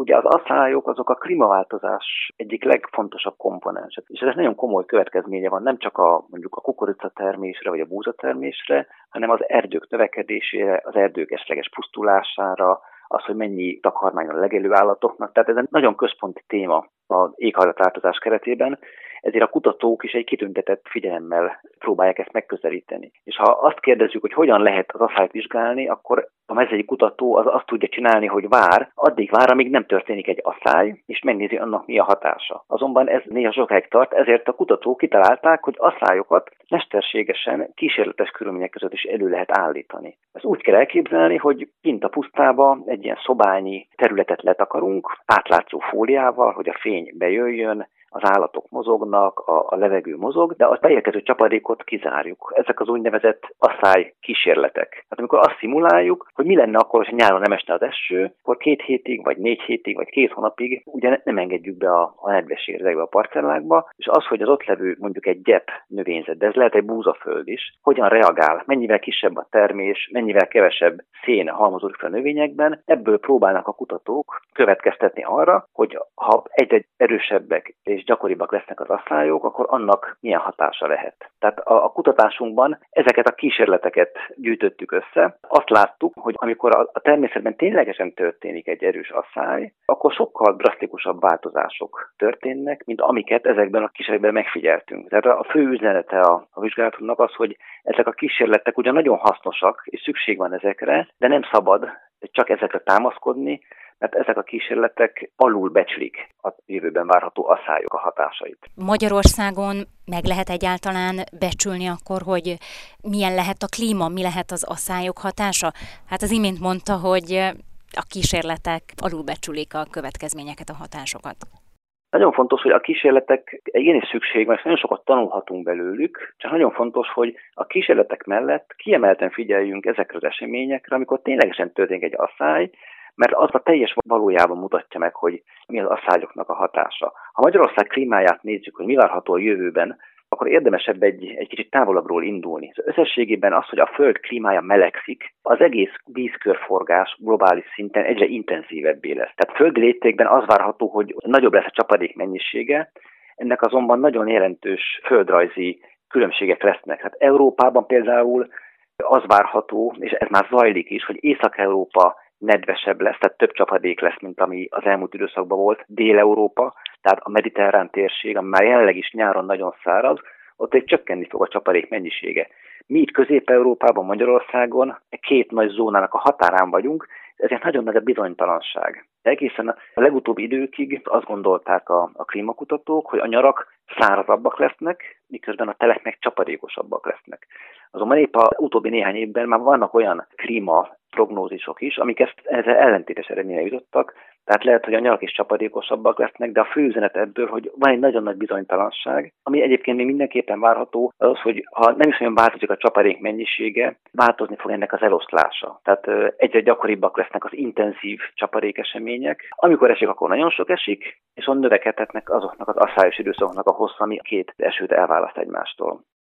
Ugye az asszályok azok a klímaváltozás egyik legfontosabb komponense, és ez nagyon komoly következménye van nem csak mondjuk a kukoricatermésre vagy a búzatermésre, hanem az erdők növekedésére, az erdők esetleges pusztulására, az, hogy mennyi takarmány a legelő állatoknak. Tehát ez egy nagyon központi téma az éghajlatváltozás keretében, ezért a kutatók is egy kitüntetett figyelemmel próbálják ezt megközelíteni. És ha azt kérdezzük, hogy hogyan lehet az asszályt vizsgálni, akkor a mezei kutató az azt tudja csinálni, hogy addig vár, amíg nem történik egy asszály, és megnézi annak mi a hatása. Azonban ez néha sokáig tart, ezért a kutatók kitalálták, hogy asszályokat mesterségesen kísérletes körülmények között is elő lehet állítani. Ezt úgy kell elképzelni, hogy kint a pusztába egy ilyen szobányi területet letakarunk, átlátszó fóliával, hogy a fény bejöjjön, az állatok mozognak, a levegő mozog, de a beérkező csapadékot kizárjuk. Ezek az úgynevezett asszály kísérletek. Hát amikor azt szimuláljuk, hogy mi lenne akkor, ha nyáron nem esne az eső, akkor 2 hétig, vagy 4 hétig, vagy 2 hónapig ugye nem engedjük be a nedves érzekbe, a parcellákba, és az, hogy az ott levő mondjuk egy gyep növényzet, de ez lehet egy búzaföld is, hogyan reagál, mennyivel kisebb a termés, mennyivel kevesebb szén halmozódik fel a növényekben, ebből próbálnak a kutatók következtetni arra, hogy ha egyre erősebbek és gyakoribbak lesznek az asszályok, akkor annak milyen hatása lehet. Tehát a kutatásunkban ezeket a kísérleteket gyűjtöttük össze. Azt láttuk, hogy amikor a természetben ténylegesen történik egy erős asszály, akkor sokkal drasztikusabb változások történnek, mint amiket ezekben a kísérletekben megfigyeltünk. Tehát a fő üzenete a vizsgálatunknak az, hogy ezek a kísérletek ugyan nagyon hasznosak, és szükség van ezekre, de nem szabad csak ezekre támaszkodni, mert ezek a kísérletek alulbecslik a jövőben várható asszályok a hatásait. Magyarországon meg lehet egyáltalán becsülni akkor, hogy milyen lehet a klíma, mi lehet az asszályok hatása? Hát az imént mondta, hogy a kísérletek alulbecsülik a következményeket, a hatásokat. Nagyon fontos, hogy a kísérletek igenis szükség van, és nagyon sokat tanulhatunk belőlük, csak nagyon fontos, hogy a kísérletek mellett kiemelten figyeljünk ezekre az eseményekre, amikor ténylegesen történik egy asszály, mert az a teljes valójában mutatja meg, hogy mi az asszályoknak a hatása. Ha Magyarország klímáját nézzük, hogy mi várható a jövőben, akkor érdemesebb egy kicsit távolabbról indulni. Összességében az, hogy a Föld klímája melegszik, az egész vízkörforgás globális szinten egyre intenzívebbé lesz. Tehát földi léptékben az várható, hogy nagyobb lesz a csapadék mennyisége, ennek azonban nagyon jelentős földrajzi különbségek lesznek. Hát Európában például az várható, és ez már zajlik is, hogy Észak-Európa nedvesebb lesz, tehát több csapadék lesz, mint ami az elmúlt időszakban volt. Dél-Európa, tehát a mediterrán térség, ami már jelenleg is nyáron nagyon száraz, ott egy csökkenni fog a csapadék mennyisége. Mi itt Közép-Európában, Magyarországon 2 nagy zónának a határán vagyunk, ezért nagyon nagy a bizonytalanság. Egészen a legutóbbi időkig azt gondolták a klímakutatók, hogy a nyarak szárazabbak lesznek, miközben a telek meg csapadékosabbak lesznek. Azonban épp az utóbbi néhány évben már vannak olyan klímaprognózisok is, amik ezzel ellentétes eredményre jutottak, tehát lehet, hogy a nyarak is csapadékosabbak lesznek, de a fő üzenet ebből, hogy van egy nagyon nagy bizonytalanság, ami egyébként még mindenképpen várható, az, hogy ha nem is olyan változik a csapadék mennyisége, változni fog ennek az eloszlása. Tehát egyre gyakoribbak lesznek az intenzív csapadékesemények. Amikor esik, akkor nagyon sok esik, és on növekedhetnek azoknak az asszályos időszakoknak a hossza, ami 2 esőt elválaszt egymástól.